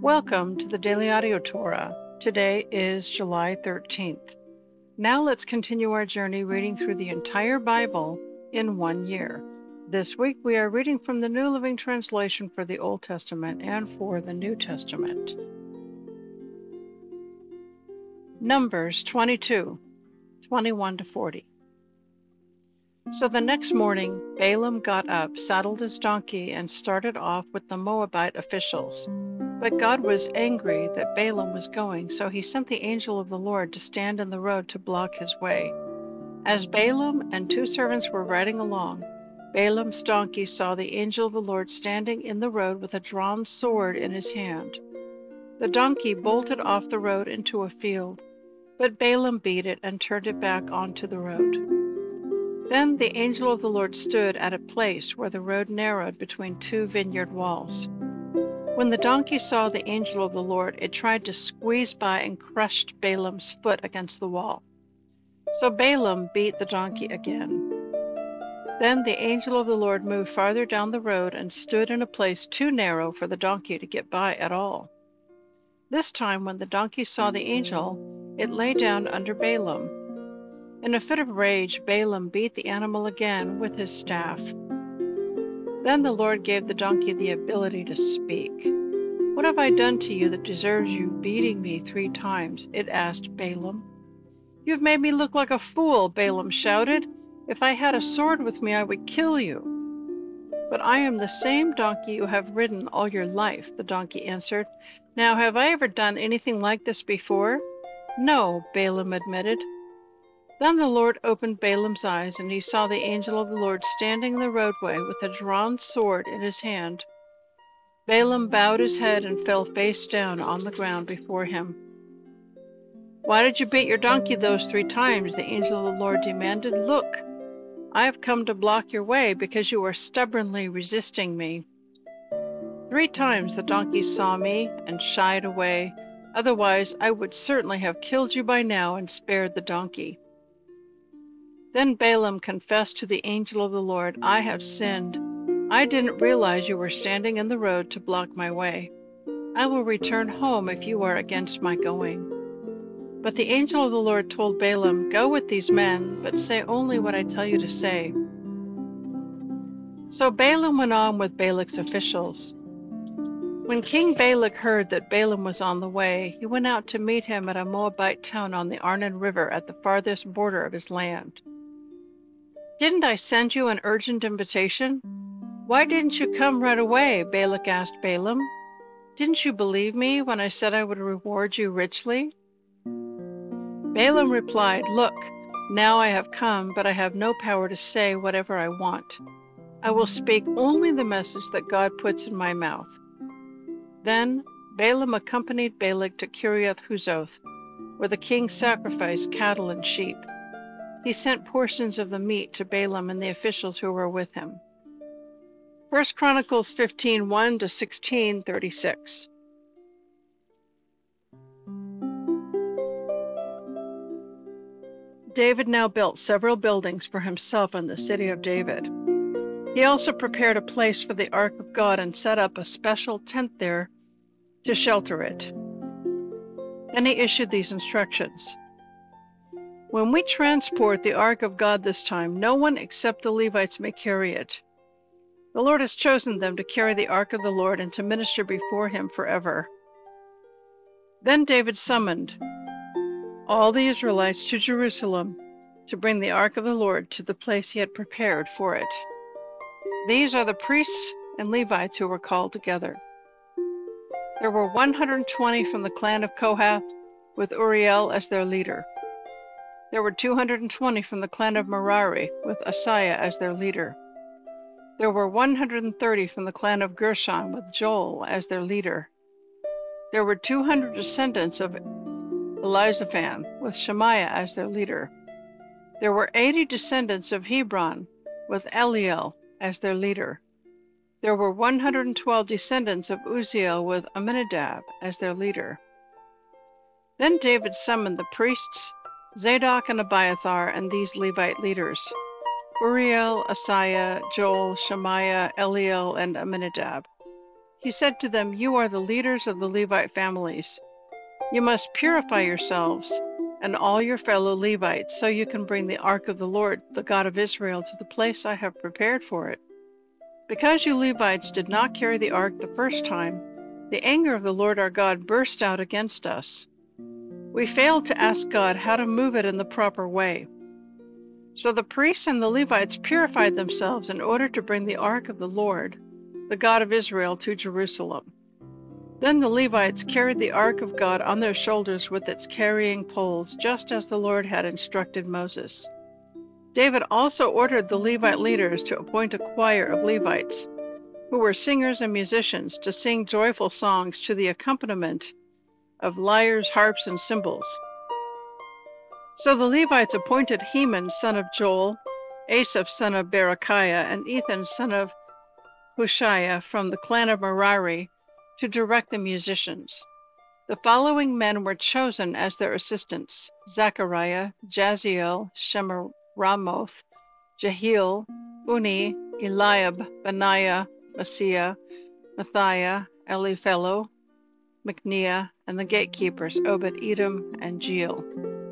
Welcome to the Daily Audio Torah. Today is July 13th. Now let's continue our journey reading through the entire Bible in 1 year. This week we are reading from the New Living Translation for the Old Testament and for the New Testament. Numbers 22, 21-40. So the next morning, Balaam got up, saddled his donkey, and started off with the Moabite officials. But God was angry that Balaam was going, so he sent the angel of the Lord to stand in the road to block his way. As Balaam and 2 servants were riding along, Balaam's donkey saw the angel of the Lord standing in the road with a drawn sword in his hand. The donkey bolted off the road into a field, but Balaam beat it and turned it back onto the road. Then the angel of the Lord stood at a place where the road narrowed between 2 vineyard walls. When the donkey saw the angel of the Lord, it tried to squeeze by and crushed Balaam's foot against the wall. So Balaam beat the donkey again. Then the angel of the Lord moved farther down the road and stood in a place too narrow for the donkey to get by at all. This time, when the donkey saw the angel, it lay down under Balaam. In a fit of rage, Balaam beat the animal again with his staff. Then the Lord gave the donkey the ability to speak. "What have I done to you that deserves you beating me 3 times?" it asked Balaam. "You've made me look like a fool," Balaam shouted. "If I had a sword with me, I would kill you." "But I am the same donkey you have ridden all your life," the donkey answered. "Now, have I ever done anything like this before?" "No," Balaam admitted. Then the Lord opened Balaam's eyes, and he saw the angel of the Lord standing in the roadway with a drawn sword in his hand. Balaam bowed his head and fell face down on the ground before him. "Why did you beat your donkey those 3 times?" the angel of the Lord demanded. "Look, I have come to block your way because you are stubbornly resisting me." 3 times the donkey saw me and shied away. Otherwise, I would certainly have killed you by now and spared the donkey. Then Balaam confessed to the angel of the Lord, "I have sinned. I didn't realize you were standing in the road to block my way. I will return home if you are against my going." But the angel of the Lord told Balaam, "Go with these men, but say only what I tell you to say." So Balaam went on with Balak's officials. When King Balak heard that Balaam was on the way, he went out to meet him at a Moabite town on the Arnon River at the farthest border of his land. "Didn't I send you an urgent invitation? Why didn't you come right away?" Balak asked Balaam. "Didn't you believe me when I said I would reward you richly?" Balaam replied, "Look, now I have come, but I have no power to say whatever I want. I will speak only the message that God puts in my mouth." Then Balaam accompanied Balak to Kiriath Huzoth, where the king sacrificed cattle and sheep. He sent portions of the meat to Balaam and the officials who were with him. 1 Chronicles 15, 1-16, 36. David now built several buildings for himself in the city of David. He also prepared a place for the Ark of God and set up a special tent there to shelter it. Then he issued these instructions. "When we transport the Ark of God this time, no one except the Levites may carry it. The Lord has chosen them to carry the Ark of the Lord and to minister before him forever." Then David summoned all the Israelites to Jerusalem to bring the Ark of the Lord to the place he had prepared for it. These are the priests and Levites who were called together. There were 120 from the clan of Kohath, with Uriel as their leader. There were 220 from the clan of Merari, with Asaiah as their leader. There were 130 from the clan of Gershon, with Joel as their leader. There were 200 descendants of Elizaphan, with Shemaiah as their leader. There were 80 descendants of Hebron, with Eliel as their leader. There were 112 descendants of Uzziel, with Amminadab as their leader. Then David summoned the priests, Zadok and Abiathar, and these Levite leaders: Uriel, Asaiah, Joel, Shemaiah, Eliel, and Amminadab. He said to them, "You are the leaders of the Levite families. You must purify yourselves and all your fellow Levites, so you can bring the ark of the Lord, the God of Israel, to the place I have prepared for it. Because you Levites did not carry the ark the first time, the anger of the Lord our God burst out against us. We failed to ask God how to move it in the proper way. So the priests and the Levites purified themselves in order to bring the ark of the Lord, the God of Israel, to Jerusalem. Then the Levites carried the ark of God on their shoulders with its carrying poles, just as the Lord had instructed Moses. David also ordered the Levite leaders to appoint a choir of Levites, who were singers and musicians, to sing joyful songs to the accompaniment of lyres, harps, and cymbals. So the Levites appointed Heman, son of Joel, Asaph, son of Berechiah, and Ethan, son of Hushiah, from the clan of Merari, to direct the musicians. The following men were chosen as their assistants: Zechariah, Jaziel, Shemiramoth, Jehiel, Uni, Eliab, Benaiah, Maaseiah, Matthiah, Eliphelo, Micniah, and the gatekeepers Obed-Edom and Jeiel.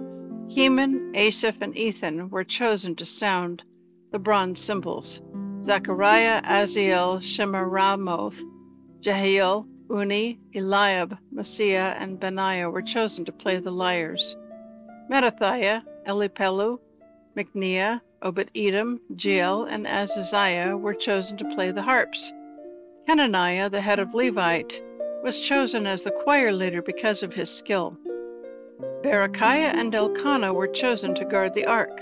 Heman, Asaph, and Ethan were chosen to sound the bronze cymbals. Zechariah, Aziel, Shemiramoth, Jehiel, Uni, Eliab, Maaseiah, and Benaiah were chosen to play the lyres. Mattithiah, Eliphelu, Micniah, Obed-Edom, Jeiel, and Azaziah were chosen to play the harps. Hananiah, the head of Levite, was chosen as the choir leader because of his skill. Berechiah and Elkanah were chosen to guard the ark.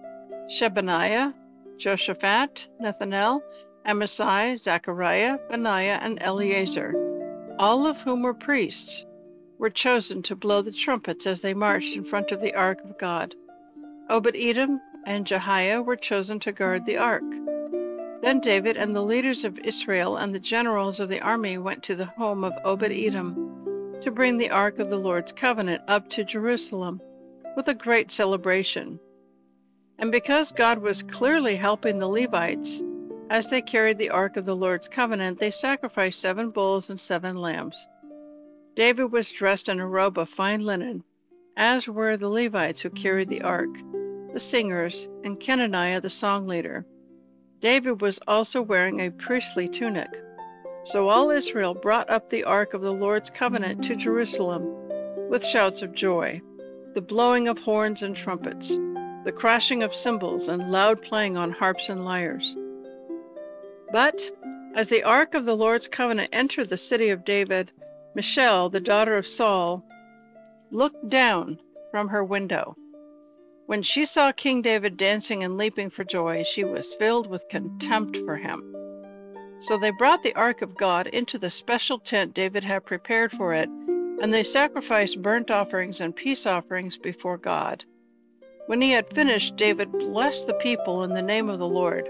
Shebaniah, Joshaphat, Nethanel, Amasai, Zechariah, Benaiah, and Eleazar, all of whom were priests, were chosen to blow the trumpets as they marched in front of the ark of God. Obed-Edom and Jehiah were chosen to guard the ark. Then David and the leaders of Israel and the generals of the army went to the home of Obed-Edom to bring the ark of the Lord's covenant up to Jerusalem with a great celebration. And because God was clearly helping the Levites as they carried the ark of the Lord's covenant, they sacrificed 7 bulls and 7 lambs. David was dressed in a robe of fine linen, as were the Levites who carried the ark, the singers, and Kenaniah the song leader. David was also wearing a priestly tunic. So all Israel brought up the ark of the Lord's covenant to Jerusalem with shouts of joy, the blowing of horns and trumpets, the crashing of cymbals, and loud playing on harps and lyres. But as the ark of the Lord's covenant entered the city of David, Michal, the daughter of Saul, looked down from her window. When she saw King David dancing and leaping for joy, she was filled with contempt for him. So they brought the ark of God into the special tent David had prepared for it, and they sacrificed burnt offerings and peace offerings before God. When he had finished, David blessed the people in the name of the Lord.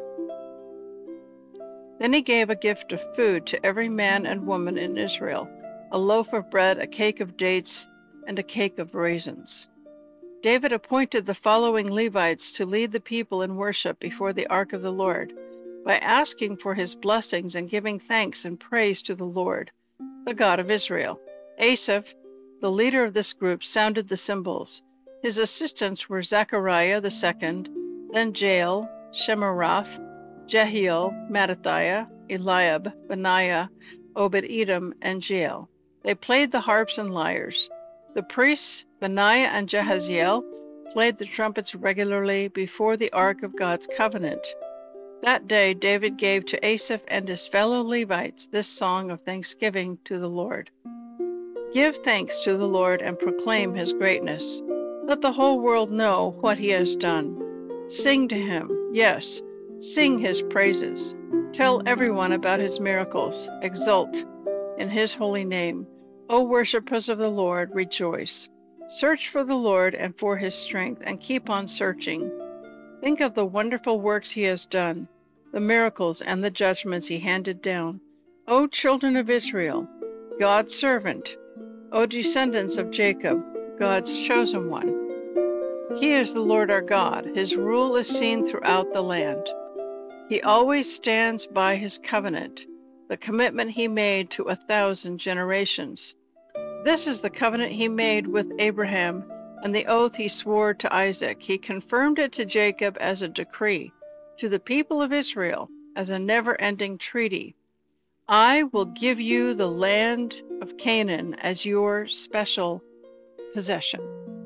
Then he gave a gift of food to every man and woman in Israel, a loaf of bread, a cake of dates, and a cake of raisins. David appointed the following Levites to lead the people in worship before the ark of the Lord, by asking for his blessings and giving thanks and praise to the Lord, the God of Israel. Asaph, the leader of this group, sounded the cymbals. His assistants were Zechariah the second, then Jeiel, Shemiramoth, Jehiel, Mattithiah, Eliab, Benaiah, Obed-Edom, and Jeiel. They played the harps and lyres. The priests, Benaiah and Jahaziel, played the trumpets regularly before the ark of God's covenant. That day David gave to Asaph and his fellow Levites this song of thanksgiving to the Lord. Give thanks to the Lord and proclaim his greatness. Let the whole world know what he has done. Sing to him, yes, sing his praises. Tell everyone about his miracles. Exult in his holy name. O worshippers of the Lord, rejoice. Search for the Lord and for his strength, and keep on searching. Think of the wonderful works he has done, the miracles and the judgments he handed down. O children of Israel, God's servant, O descendants of Jacob, God's chosen one. He is the Lord our God. His rule is seen throughout the land. He always stands by his covenant, the commitment he made to 1,000 generations. This is the covenant he made with Abraham and the oath he swore to Isaac. He confirmed it to Jacob as a decree, to the people of Israel as a never-ending treaty. I will give you the land of Canaan as your special possession.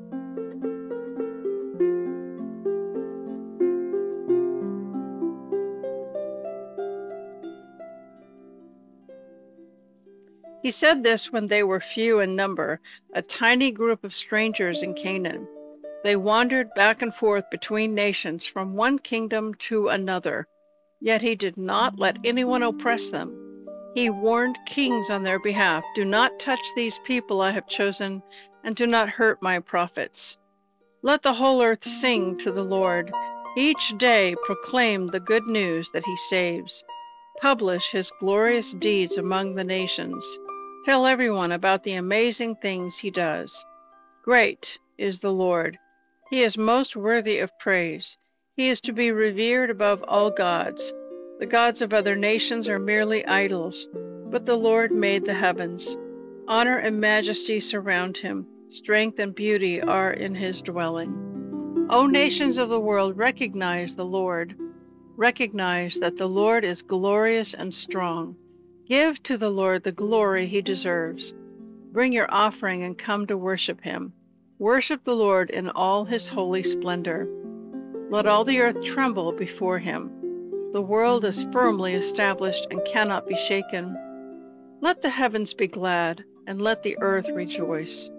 He said this when they were few in number, a tiny group of strangers in Canaan. They wandered back and forth between nations from one kingdom to another. Yet he did not let anyone oppress them. He warned kings on their behalf, "Do not touch these people I have chosen, and do not hurt my prophets." Let the whole earth sing to the Lord. Each day proclaim the good news that he saves. Publish his glorious deeds among the nations. Tell everyone about the amazing things he does. Great is the Lord. He is most worthy of praise. He is to be revered above all gods. The gods of other nations are merely idols, but the Lord made the heavens. Honor and majesty surround him. Strength and beauty are in his dwelling. O nations of the world, recognize the Lord. Recognize that the Lord is glorious and strong. Give to the Lord the glory he deserves. Bring your offering and come to worship him. Worship the Lord in all his holy splendor. Let all the earth tremble before him. The world is firmly established and cannot be shaken. Let the heavens be glad, and let the earth rejoice.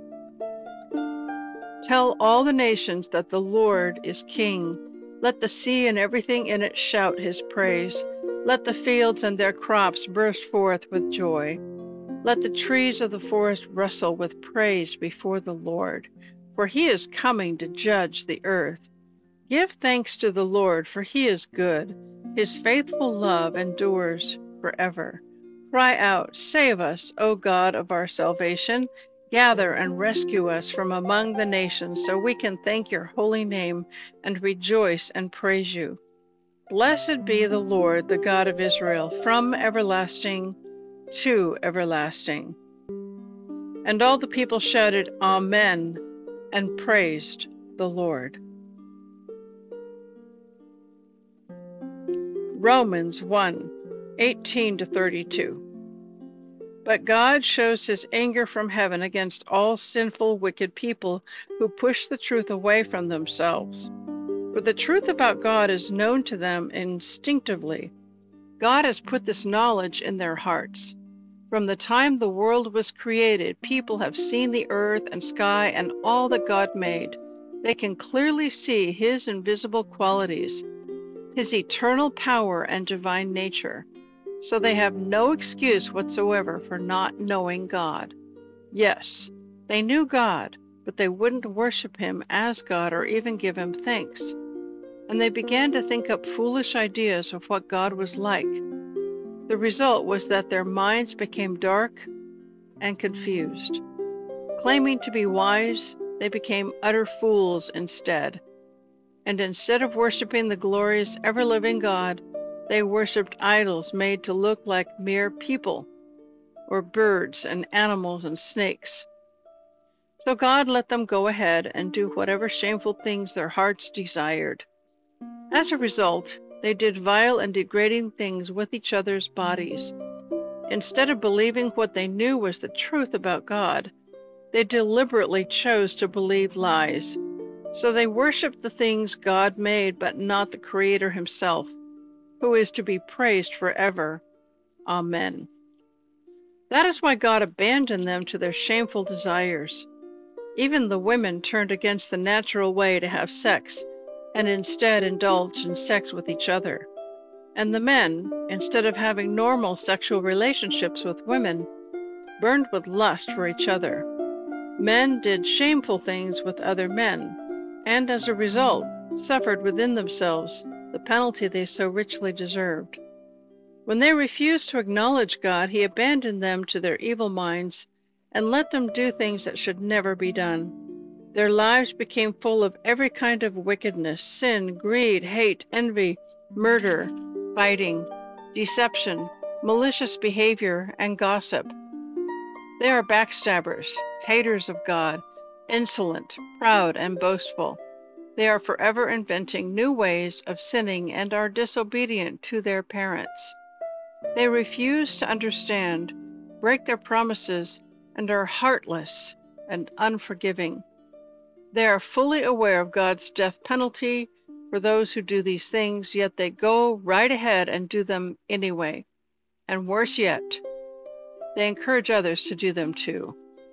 Tell all the nations that the Lord is King. Let the sea and everything in it shout his praise. Let the fields and their crops burst forth with joy. Let the trees of the forest rustle with praise before the Lord, for he is coming to judge the earth. Give thanks to the Lord, for he is good. His faithful love endures forever. Cry out, "Save us, O God of our salvation. Gather and rescue us from among the nations, so we can thank your holy name and rejoice and praise you. Blessed be the Lord, the God of Israel, from everlasting to everlasting." And all the people shouted, "Amen," and praised the Lord. Romans 1:18-32. But God shows his anger from heaven against all sinful, wicked people who push the truth away from themselves. For the truth about God is known to them instinctively. God has put this knowledge in their hearts. From the time the world was created, people have seen the earth and sky and all that God made. They can clearly see his invisible qualities, his eternal power and divine nature. So they have no excuse whatsoever for not knowing God. Yes, they knew God, but they wouldn't worship him as God or even give him thanks. And they began to think up foolish ideas of what God was like. The result was that their minds became dark and confused. Claiming to be wise, they became utter fools instead. And instead of worshiping the glorious, ever-living God, they worshipped idols made to look like mere people, or birds and animals and snakes. So God let them go ahead and do whatever shameful things their hearts desired. As a result, they did vile and degrading things with each other's bodies. Instead of believing what they knew was the truth about God, they deliberately chose to believe lies. So they worshiped the things God made, but not the Creator himself, who is to be praised forever. Amen. That is why God abandoned them to their shameful desires. Even the women turned against the natural way to have sex, and instead indulged in sex with each other. And the men, instead of having normal sexual relationships with women, burned with lust for each other. Men did shameful things with other men, and as a result, suffered within themselves the penalty they so richly deserved. When they refused to acknowledge God, he abandoned them to their evil minds and let them do things that should never be done. Their lives became full of every kind of wickedness, sin, greed, hate, envy, murder, fighting, deception, malicious behavior, and gossip. They are backstabbers, haters of God, insolent, proud, and boastful. They are forever inventing new ways of sinning and are disobedient to their parents. They refuse to understand, break their promises, and are heartless and unforgiving. They are fully aware of God's death penalty for those who do these things, yet they go right ahead and do them anyway. And worse yet, they encourage others to do them too.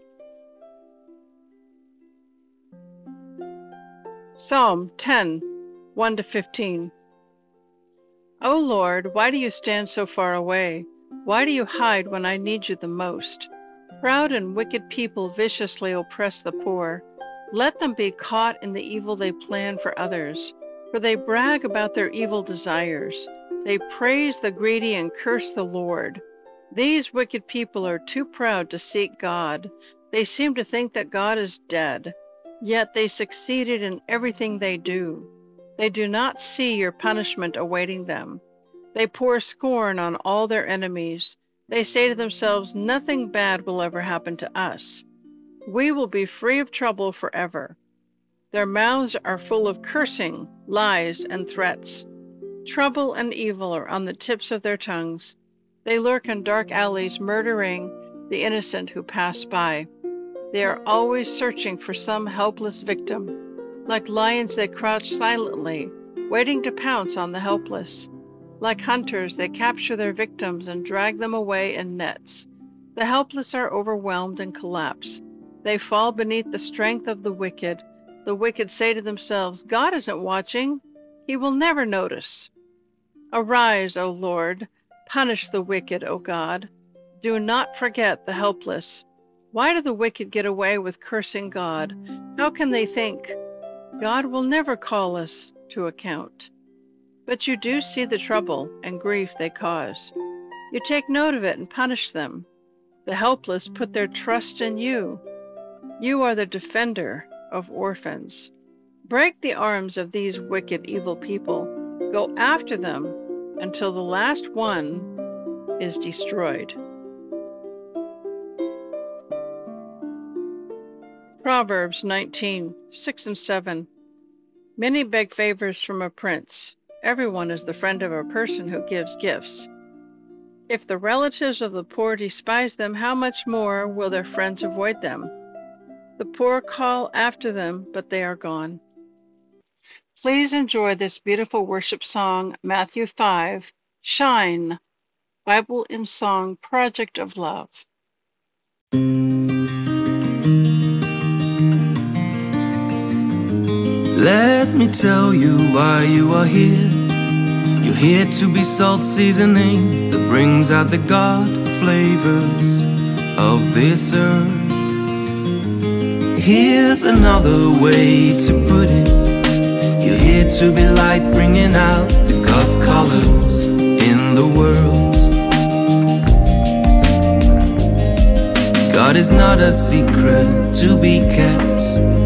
Psalm 10, 1-15. O Lord, why do you stand so far away? Why do you hide when I need you the most? Proud and wicked people viciously oppress the poor. Let them be caught in the evil they plan for others, for they brag about their evil desires. They praise the greedy and curse the Lord. These wicked people are too proud to seek God. They seem to think that God is dead, yet they succeeded in everything they do. They do not see your punishment awaiting them. They pour scorn on all their enemies. They say to themselves, nothing bad will ever happen to us. We will be free of trouble forever. Their mouths are full of cursing, lies, and threats. Trouble and evil are on the tips of their tongues. They lurk in dark alleys, murdering the innocent who pass by. They are always searching for some helpless victim. Like lions, they crouch silently, waiting to pounce on the helpless. Like hunters, they capture their victims and drag them away in nets. The helpless are overwhelmed and collapse. They fall beneath the strength of the wicked. The wicked say to themselves, God isn't watching. He will never notice. Arise, O Lord. Punish the wicked, O God. Do not forget the helpless. Why do the wicked get away with cursing God? How can they think, God will never call us to account? But you do see the trouble and grief they cause. You take note of it and punish them. The helpless put their trust in you. You are the defender of orphans. Break the arms of these wicked, evil people. Go after them until the last one is destroyed. Proverbs 19, 6 and 7. Many beg favors from a prince. Everyone is the friend of a person who gives gifts. If the relatives of the poor despise them, how much more will their friends avoid them? The poor call after them, but they are gone. Please enjoy this beautiful worship song, Matthew 5, Shine, Bible in Song, Project of Love. Let me tell you why you are here. You're here to be salt seasoning that brings out the God flavors of this earth. Here's another way to put it. You're here to be light, bringing out the God colors in the world. God is not a secret to be kept.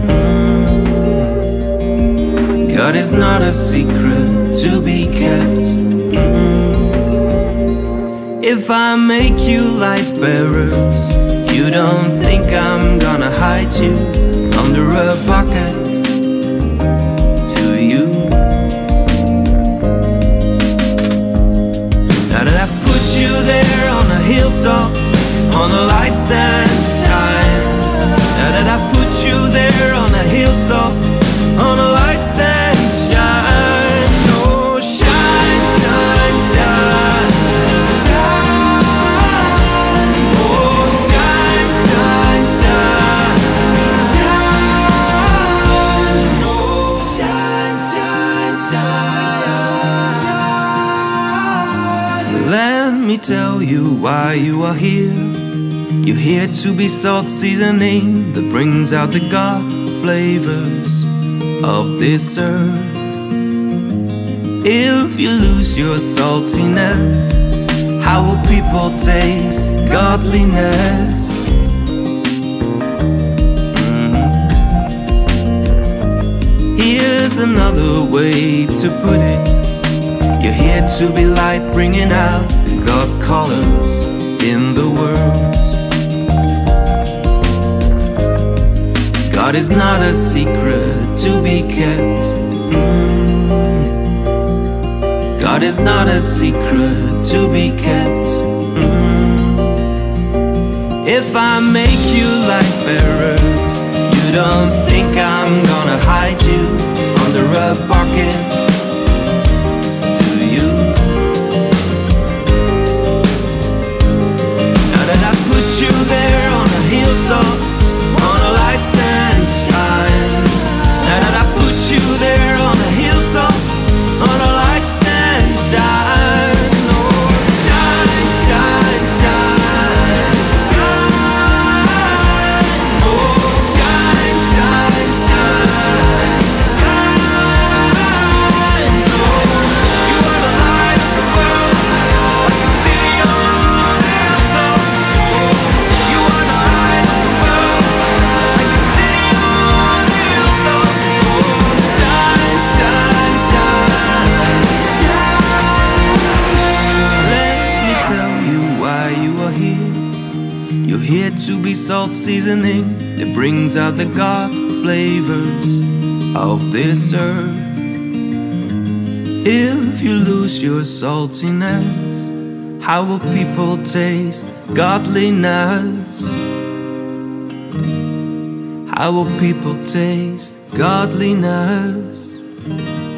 God is not a secret to be kept. If I make you light bearers, you don't think I'm gonna hide you under a bucket, do you? Now that I've put you there on a hilltop, on a light stand shine. Now that I've put you there on a hilltop, on a light stand shine. Oh, shine, shine, shine, shine. Oh, shine, shine, shine, shine. Oh, shine, shine, shine, shine. Let me tell you why you are here. You're here to be salt seasoning that brings out the God flavors of this earth. If you lose your saltiness, how will people taste godliness? Here's another way to put it. You're here to be light, bringing out the got colors in the world. God is not a secret to be kept. God is not a secret to be kept. If I make you light bearers, you don't think I'm gonna hide you under a bucket, do you? Now that I put you there on a hilltop, on a light stand shine. Now that I put you there on a hilltop, on a light stand shine. Oh, shine, shine, shine, shine. Oh, shine, shine, shine, shine. Oh, you are the light of the world, like the city on the hilltop. You are the light of the world, like the city on the hilltop. Oh, shine, shine, shine, shine. Let me tell you why you are here. You're here to be salt seasoning that brings out the God flavors of this earth. If you lose your saltiness, how will people taste godliness? How will people taste godliness?